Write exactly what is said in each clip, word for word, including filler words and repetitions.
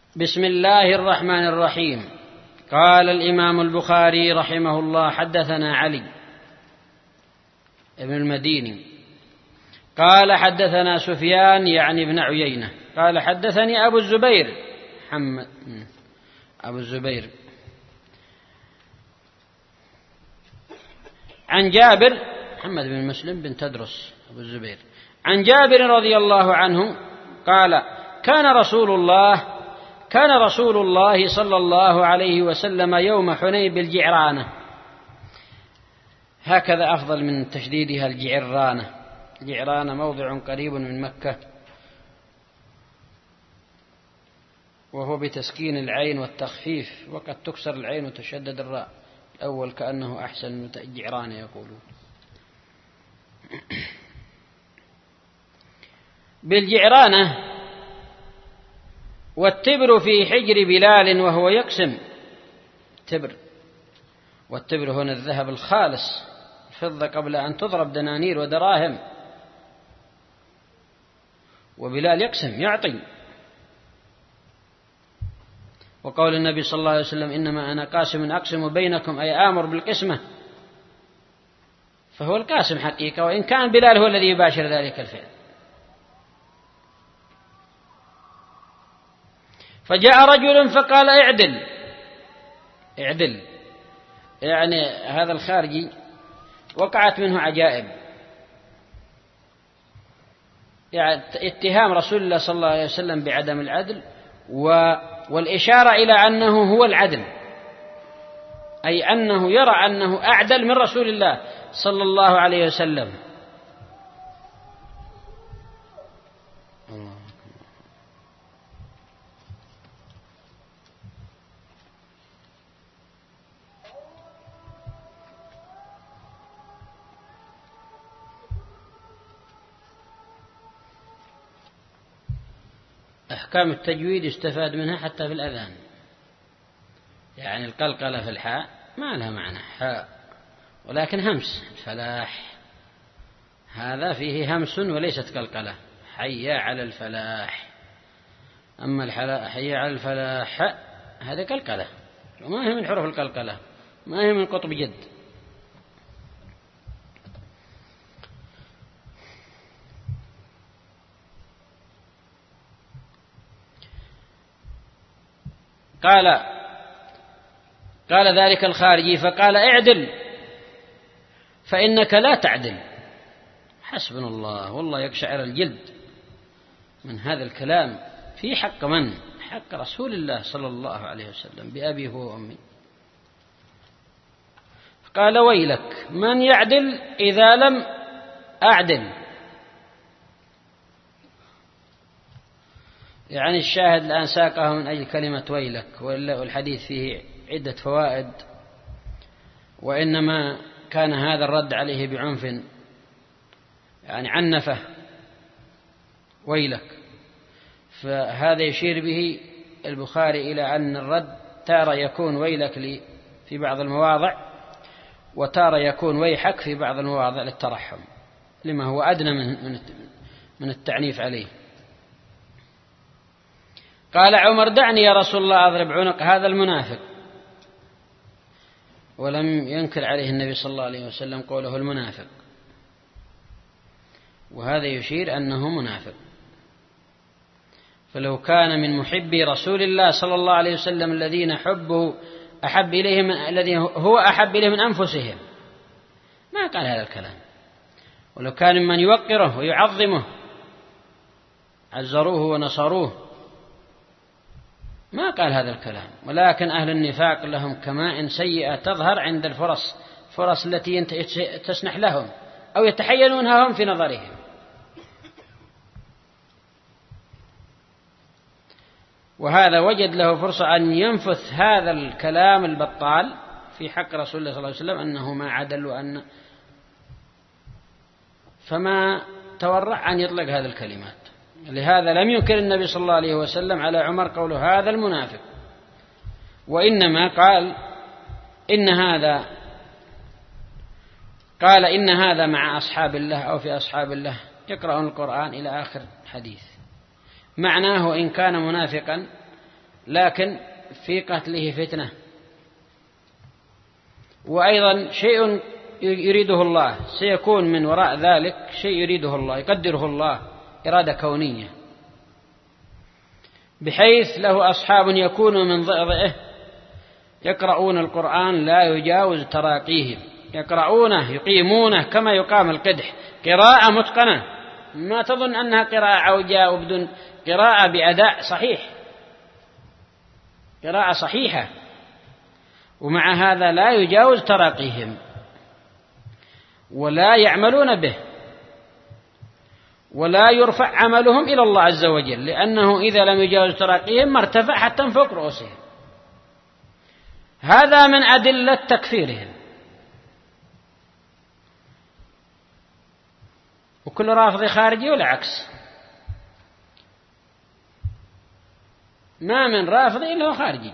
بسم الله الرحمن الرحيم. قال الإمام البخاري رحمه الله: حدثنا علي ابن المديني قال حدثنا سفيان يعني ابن عيينة قال حدثني أبو الزبير محمد أبو الزبير عن جابر محمد بن مسلم بن تدرس أبو الزبير عن جابر رضي الله عنه قال: كان رسول الله كان رسول الله صلى الله عليه وسلم يوم حنين بالجعرانة. هكذا أفضل من تشديدها الجعرانة. الجعرانة موضع قريب من مكة، وهو بتسكين العين والتخفيف، وقد تكسر العين وتشدد الراء. الأول كأنه أحسن من الجعرانة يقولون. بالجعرانة. والتبر في حجر بلال وهو يقسم. تبر، والتبر هنا الذهب الخالص، الفضة قبل أن تضرب دنانير ودراهم، وبلال يقسم يعطي. وقول النبي صلى الله عليه وسلم: إنما أنا قاسم أقسم بينكم، أي آمر بالقسمة، فهو القاسم حقيقة، وإن كان بلال هو الذي يباشر ذلك الفعل. فجاء رجل فقال: اعدل اعدل، يعني هذا الخارجي وقعت منه عجائب، يعني اتهام رسول الله صلى الله عليه وسلم بعدم العدل، والإشارة إلى أنه هو العدل، أي أنه يرى أنه أعدل من رسول الله صلى الله عليه وسلم. أحكام التجويد يستفاد منها حتى في الأذان، يعني القلقلة في الحاء ما لها معنى حاء، ولكن همس الفلاح هذا فيه همس وليست قلقلة. حي على الفلاح، أما حي على الفلاح هذا قلقلة، وما هي من حروف القلقلة، ما هي من قطب جد. قال قال ذلك الخارجي فقال: اعدل فإنك لا تعدل. حسبنا الله، والله يقشعر الجلد من هذا الكلام في حق من؟ حق رسول الله صلى الله عليه وسلم بأبي هو وأمي. قال: ويلك من يعدل إذا لم أعدل. يعني الشاهد الآن ساقه من أجل كلمة ويلك، والحديث فيه عدة فوائد، وإنما كان هذا الرد عليه بعنف، يعني عنفه ويلك. فهذا يشير به البخاري إلى أن الرد تارة يكون ويلك في بعض المواضع، وتارة يكون ويحك في بعض المواضع للترحم، لما هو أدنى من التعنيف عليه. قال عمر: دعني يا رسول الله أضرب عنق هذا المنافق. ولم ينكر عليه النبي صلى الله عليه وسلم قوله المنافق، وهذا يشير أنه منافق. فلو كان من محبي رسول الله صلى الله عليه وسلم الذين حبه أحب إليهم الذين هو أحب إليهم من أنفسهم ما قال هذا الكلام. ولو كان من يوقره ويعظمه عزروه ونصروه ما قال هذا الكلام. ولكن أهل النفاق لهم كماء سيئة تظهر عند الفرص فرص التي تسنح لهم أو يتحينونها هم في نظرهم. وهذا وجد له فرصة أن ينفث هذا الكلام البطال في حق رسول الله صلى الله عليه وسلم أنه ما عدل، وأن فما تورع أن يطلق هذه الكلمات. لهذا لم ينكر النبي صلى الله عليه وسلم على عمر قوله هذا المنافق، وإنما قال إن هذا قال إن هذا مع أصحاب الله أو في أصحاب الله يقرأون القرآن إلى آخر حديث. معناه إن كان منافقا لكن في قتله فتنة. وأيضا شيء يريده الله سيكون من وراء ذلك، شيء يريده الله يقدره الله إرادة كونية، بحيث له أصحاب يكونوا من ضئضئه يقرؤون القرآن لا يجاوز تراقيهم، يقرؤونه يقيمونه كما يقام القدح، قراءة متقنة، ما تظن أنها قراءة عوجاء وبدون قراءة بأداء صحيح، قراءة صحيحة، ومع هذا لا يجاوز تراقيهم ولا يعملون به ولا يرفع عملهم إلى الله عز وجل، لأنه إذا لم يجاوز تراقيهم ما ارتفع حتى من فوق رؤوسهم. هذا من أدلة تكفيرهم. وكل رافضي خارجي ولا عكس، ما من رافضي إلا هو خارجي.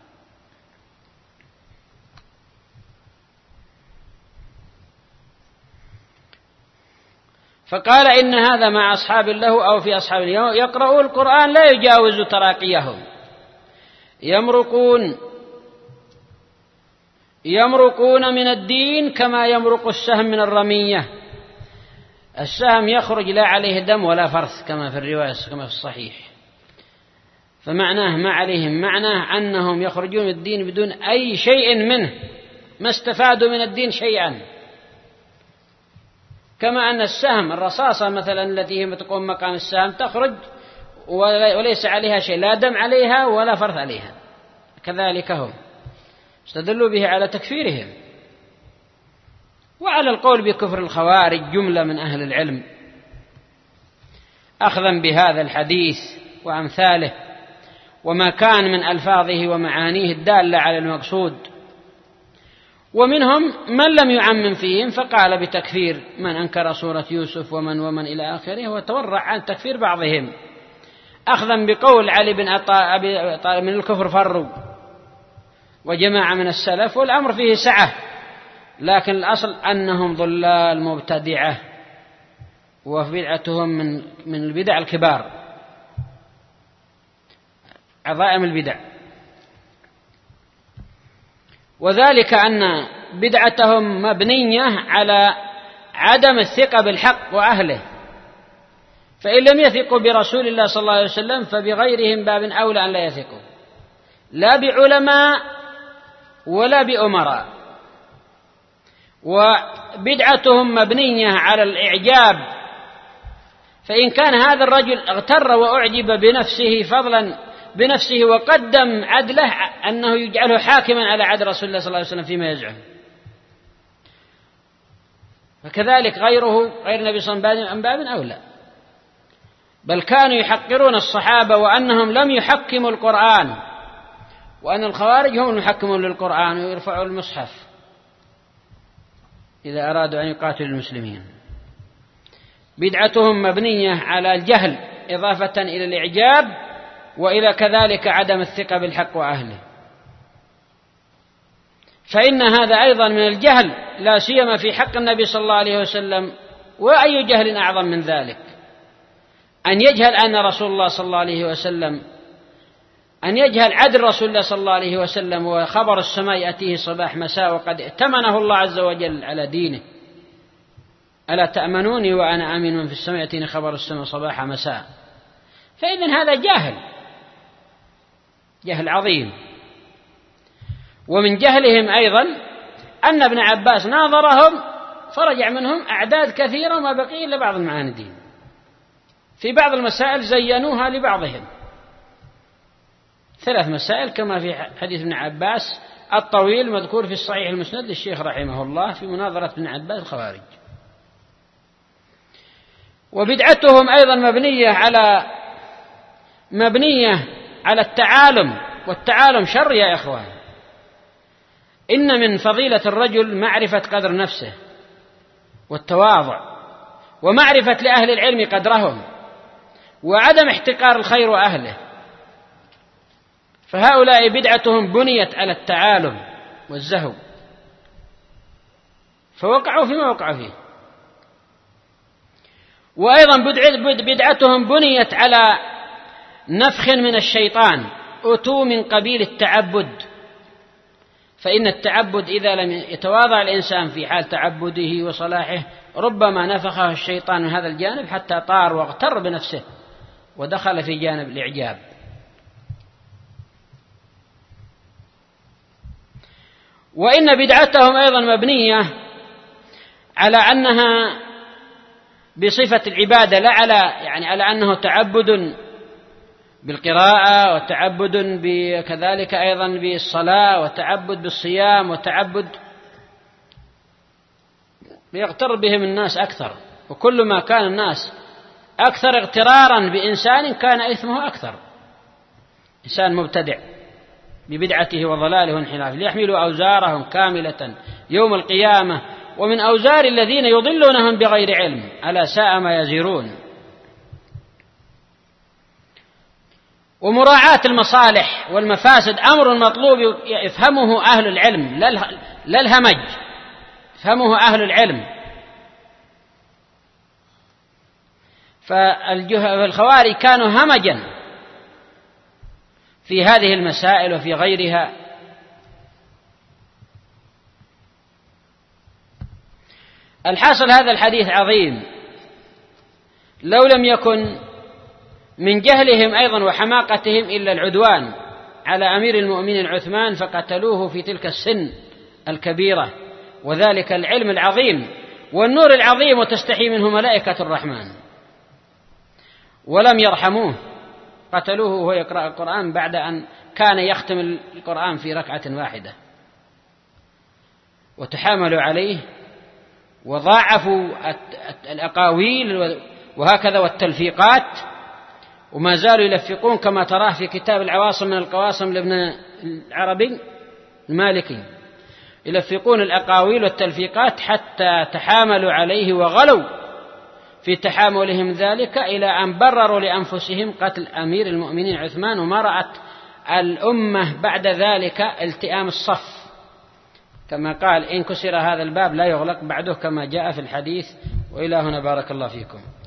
فقال إن هذا مع أصحاب له أو في أصحاب له يقرؤون القرآن لا يجاوز تراقيهم، يمرقون يمرقون من الدين كما يمرق السهم من الرمية. السهم يخرج لا عليه دم ولا فرث كما في الرواية كما في الصحيح، فمعناه ما عليهم، معناه أنهم يخرجون من الدين بدون أي شيء منه، ما استفادوا من الدين شيئا. كما أن السهم الرصاصة مثلا التي هي تقوم مقام السهم تخرج وليس عليها شيء، لا دم عليها ولا فرث عليها، كذلك هم استدلوا به على تكفيرهم. وعلى القول بكفر الخوارج جملة من أهل العلم أخذا بهذا الحديث وأمثاله وما كان من ألفاظه ومعانيه الدالة على المقصود، ومنهم من لم يعمم فيهم فقال بتكفير من أنكر سورة يوسف ومن ومن إلى آخره، وتورع عن تكفير بعضهم أخذا بقول علي بن أبي طالب من الكفر فروا وجماعة من السلف، والأمر فيه سعة، لكن الأصل أنهم ضلال مبتدعة وبدعتهم من من البدع الكبار، عظائم البدع. وذلك أن بدعتهم مبنية على عدم الثقة بالحق وأهله، فإن لم يثقوا برسول الله صلى الله عليه وسلم فبغيرهم باب أولى أن لا يثقوا، لا بعلماء ولا بأمراء. وبدعتهم مبنية على الإعجاب، فإن كان هذا الرجل اغتر وأعجب بنفسه فضلا بنفسه وقدم عدله أنه يجعله حاكما على عدل رسول الله صلى الله عليه وسلم فيما يزعم، فكذلك غيره غير النبي صلى الله عليه وسلم باب أولى. بل كانوا يحقرون الصحابة وأنهم لم يحكموا القرآن، وأن الخوارج هم المحكمون للقرآن ويرفعوا المصحف إذا أرادوا أن يقاتلوا المسلمين. بدعتهم مبنية على الجهل إضافة إلى الإعجاب، وإلى كذلك عدم الثقة بالحق وأهله. فإن هذا أيضا من الجهل، لا سيما في حق النبي صلى الله عليه وسلم. وأي جهل أعظم من ذلك؟ أن يجهل أن رسول الله صلى الله عليه وسلم أن يجهل عدل رسول الله صلى الله عليه وسلم وخبر السماء يأتيه صباح مساء وقد ائتمنه الله عز وجل على دينه. ألا تأمنوني وأنا آمن من في السماء يأتيني خبر السماء صباح مساء. فإذن هذا جاهل، جهل عظيم. ومن جهلهم أيضا أن ابن عباس ناظرهم فرجع منهم أعداد كثيرة وما بقي إلا بعض المعاندين. في بعض المسائل زينوها لبعضهم، ثلاث مسائل كما في حديث ابن عباس الطويل مذكور في الصحيح المسند للشيخ رحمه الله في مناظرة ابن عباس الخوارج. وبدعتهم أيضا مبنية على مبنية على التعالم، والتعالم شر يا إخوان. إن من فضيلة الرجل معرفة قدر نفسه والتواضع، ومعرفة لأهل العلم قدرهم، وعدم احتقار الخير وأهله. فهؤلاء بدعتهم بنيت على التعالم والزهو، فوقعوا فيما وقعوا فيه. وأيضا بدعتهم بنيت على نفخ من الشيطان، أتوا من قبيل التعبد، فإن التعبد إذا لم يتواضع الإنسان في حال تعبده وصلاحه ربما نفخه الشيطان من هذا الجانب حتى طار واغتر بنفسه ودخل في جانب الإعجاب. وإن بدعتهم أيضا مبنية على أنها بصفة العبادة، لا على يعني على أنه تعبد بالقراءة وتعبد كذلك أيضا بالصلاة وتعبد بالصيام وتعبد، ليغتر بهم الناس أكثر، وكل ما كان الناس أكثر اغترارا بإنسان كان إثمه أكثر. إنسان مبتدع ببدعته وضلاله وانحرافه ليحملوا أوزارهم كاملة يوم القيامة ومن أوزار الذين يضلونهم بغير علم ألا ساء ما يزرون. ومراعاة المصالح والمفاسد أمر مطلوب يفهمه أهل العلم لا الهمج، يفهمه أهل العلم. فالخوارج كانوا همجا في هذه المسائل وفي غيرها. الحاصل هذا الحديث عظيم، لو لم يكن من جهلهم أيضا وحماقتهم إلا العدوان على أمير المؤمنين عثمان فقتلوه في تلك السن الكبيرة، وذلك العلم العظيم والنور العظيم وتستحي منه ملائكة الرحمن، ولم يرحموه، قتلوه وهو يقرأ القرآن بعد أن كان يختم القرآن في ركعة واحدة، وتحاملوا عليه وضاعفوا الأقاويل وهكذا والتلفيقات، وما زالوا يلفقون كما تراه في كتاب العواصم من القواصم لابن العربي المالكي، يلفقون الأقاويل والتلفيقات حتى تحاملوا عليه وغلوا في تحاملهم ذلك إلى أن برروا لأنفسهم قتل أمير المؤمنين عثمان، وما رأت الأمة بعد ذلك التئام الصف، كما قال إن كسر هذا الباب لا يغلق بعده كما جاء في الحديث. وإلى هنا بارك الله فيكم.